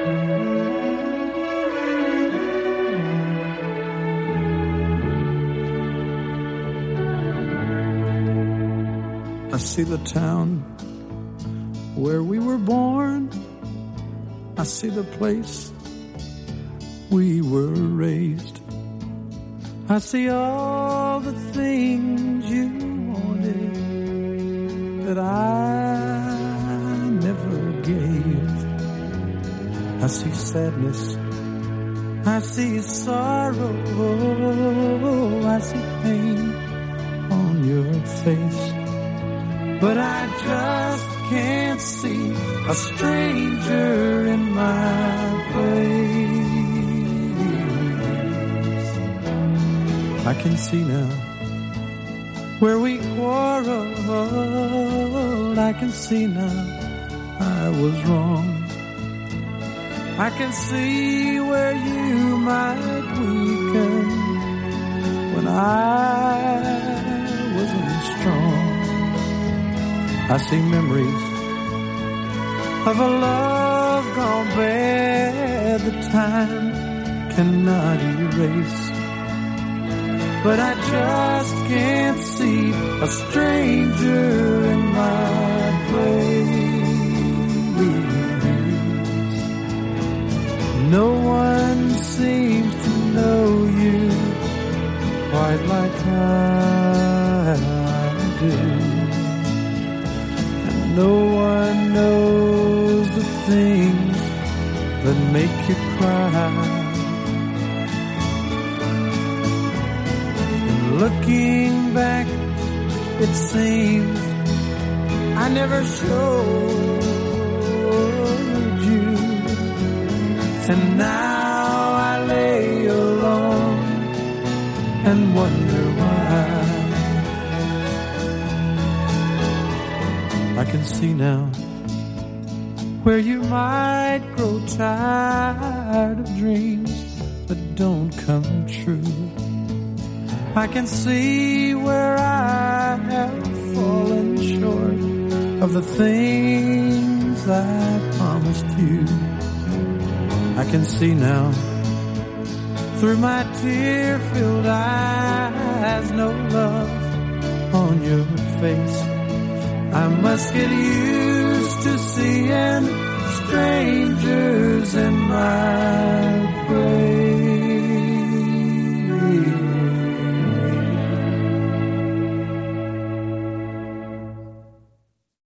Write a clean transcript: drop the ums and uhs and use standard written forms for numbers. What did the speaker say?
I see the town where we were born. I see the place we were raised. I see all the things you wanted that I never gave. I see sadness, I see sorrow, I see pain on your face. But I just can't see a stranger in my place. I can see now where we quarreled. I can see now I was wrong. I can see where you might weaken when I wasn't strong. I see memories of a love gone bad that time cannot erase. But I just can't see a stranger in my place. No one seems to know you quite like I do. No one knows the things that make you cry. And looking back, it seems I never showed you. And now I lay alone and wonder why. I can see now where you might grow tired of dreams that don't come true. I can see where I have fallen short of the things I promised you. I can see now through my tear-filled eyes, no love on your face. I must get used to seeing strangers in my